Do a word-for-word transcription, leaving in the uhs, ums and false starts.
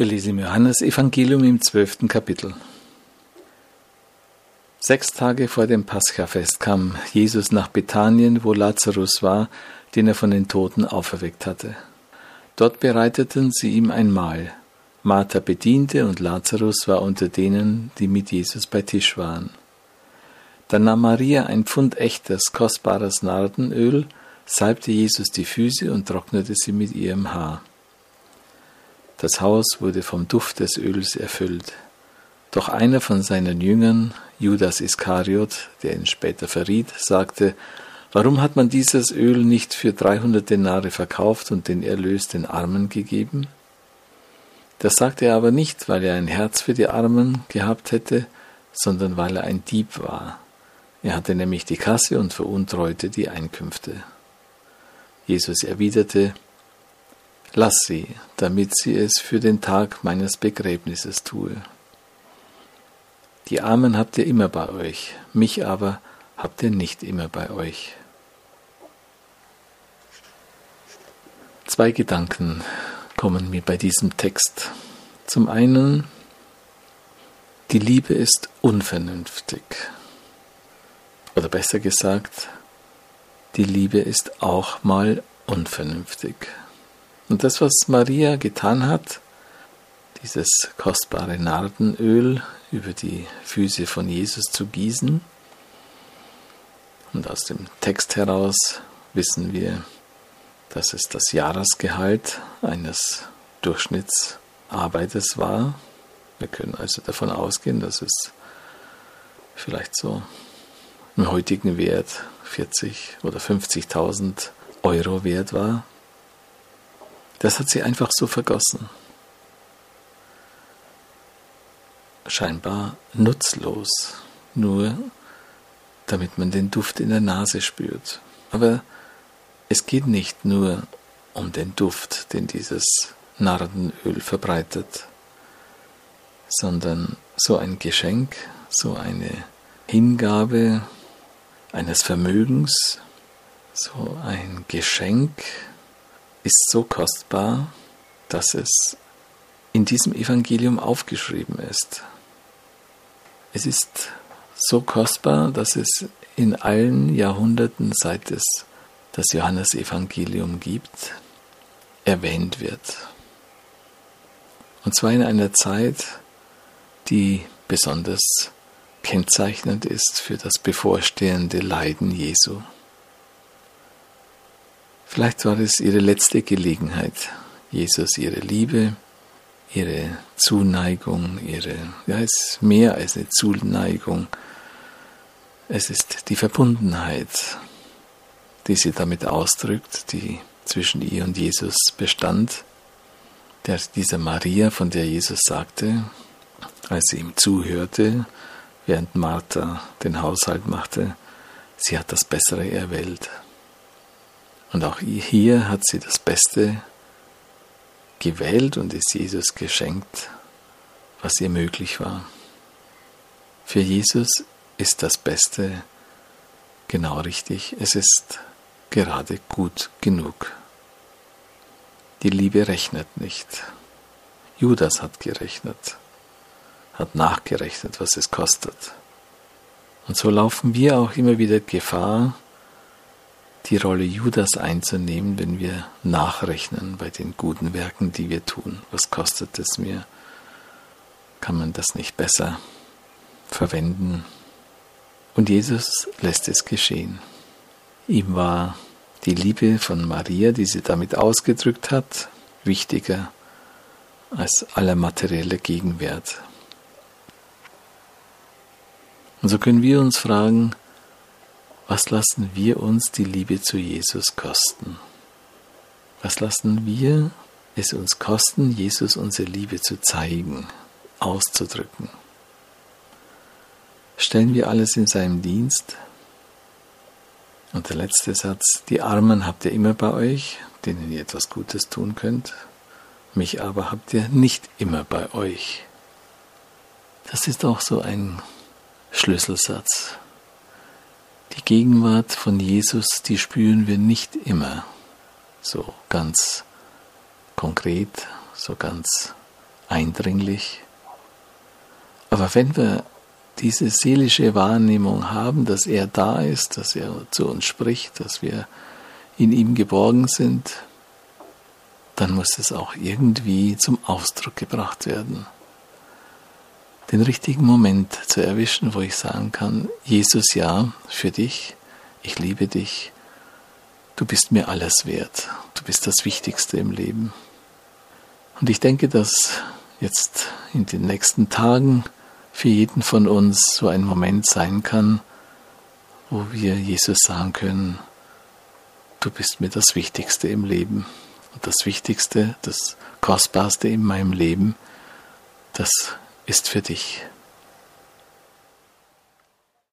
Wir lesen im Johannesevangelium im zwölften Kapitel. Sechs Tage vor dem Paschafest kam Jesus nach Bethanien, wo Lazarus war, den er von den Toten auferweckt hatte. Dort bereiteten sie ihm ein Mahl. Martha bediente und Lazarus war unter denen, die mit Jesus bei Tisch waren. Dann nahm Maria ein Pfund echtes, kostbares Nardenöl, salbte Jesus die Füße und trocknete sie mit ihrem Haar. Das Haus wurde vom Duft des Öls erfüllt. Doch einer von seinen Jüngern, Judas Iskariot, der ihn später verriet, sagte: Warum hat man dieses Öl nicht für dreihundert Denare verkauft und den Erlös den Armen gegeben? Das sagte er aber nicht, weil er ein Herz für die Armen gehabt hätte, sondern weil er ein Dieb war. Er hatte nämlich die Kasse und veruntreute die Einkünfte. Jesus erwiderte: Lass sie, damit sie es für den Tag meines Begräbnisses tue. Die Armen habt ihr immer bei euch, mich aber habt ihr nicht immer bei euch. Zwei Gedanken kommen mir bei diesem Text. Zum einen, die Liebe ist unvernünftig. Oder besser gesagt, die Liebe ist auch mal unvernünftig. Und das, was Maria getan hat, dieses kostbare Nardenöl über die Füße von Jesus zu gießen, und aus dem Text heraus wissen wir, dass es das Jahresgehalt eines Durchschnittsarbeiters war. Wir können also davon ausgehen, dass es vielleicht so im heutigen Wert vierzig oder fünfzigtausend Euro wert war. Das hat sie einfach so vergossen. Scheinbar nutzlos, nur damit man den Duft in der Nase spürt. Aber es geht nicht nur um den Duft, den dieses Nardenöl verbreitet, sondern so ein Geschenk, so eine Hingabe eines Vermögens, so ein Geschenk ist so kostbar, dass es in diesem Evangelium aufgeschrieben ist. Es ist so kostbar, dass es in allen Jahrhunderten, seit es das Johannesevangelium gibt, erwähnt wird. Und zwar in einer Zeit, die besonders kennzeichnend ist für das bevorstehende Leiden Jesu. Vielleicht war es ihre letzte Gelegenheit, Jesus ihre Liebe, ihre Zuneigung, ihre, ja, es ist mehr als eine Zuneigung. Es ist die Verbundenheit, die sie damit ausdrückt, die zwischen ihr und Jesus bestand. Der, dieser Maria, von der Jesus sagte, als sie ihm zuhörte, während Martha den Haushalt machte, sie hat das Bessere erwählt. Und auch hier hat sie das Beste gewählt und ist Jesus geschenkt, was ihr möglich war. Für Jesus ist das Beste genau richtig. Es ist gerade gut genug. Die Liebe rechnet nicht. Judas hat gerechnet, hat nachgerechnet, was es kostet. Und so laufen wir auch immer wieder Gefahr, die Rolle Judas einzunehmen, wenn wir nachrechnen bei den guten Werken, die wir tun. Was kostet es mir? Kann man das nicht besser verwenden? Und Jesus lässt es geschehen. Ihm war die Liebe von Maria, die sie damit ausgedrückt hat, wichtiger als aller materielle Gegenwert. Und so können wir uns fragen, was lassen wir uns die Liebe zu Jesus kosten? Was lassen wir es uns kosten, Jesus unsere Liebe zu zeigen, auszudrücken? Stellen wir alles in seinem Dienst? Und der letzte Satz: Die Armen habt ihr immer bei euch, denen ihr etwas Gutes tun könnt. Mich aber habt ihr nicht immer bei euch. Das ist auch so ein Schlüsselsatz. Die Gegenwart von Jesus, die spüren wir nicht immer so ganz konkret, so ganz eindringlich. Aber wenn wir diese seelische Wahrnehmung haben, dass er da ist, dass er zu uns spricht, dass wir in ihm geborgen sind, dann muss es auch irgendwie zum Ausdruck gebracht werden. Den richtigen Moment zu erwischen, wo ich sagen kann, Jesus, ja, für dich, ich liebe dich, du bist mir alles wert, du bist das Wichtigste im Leben. Und ich denke, dass jetzt in den nächsten Tagen für jeden von uns so ein Moment sein kann, wo wir Jesus sagen können, du bist mir das Wichtigste im Leben. Und das Wichtigste, das Kostbarste in meinem Leben, das ist für dich.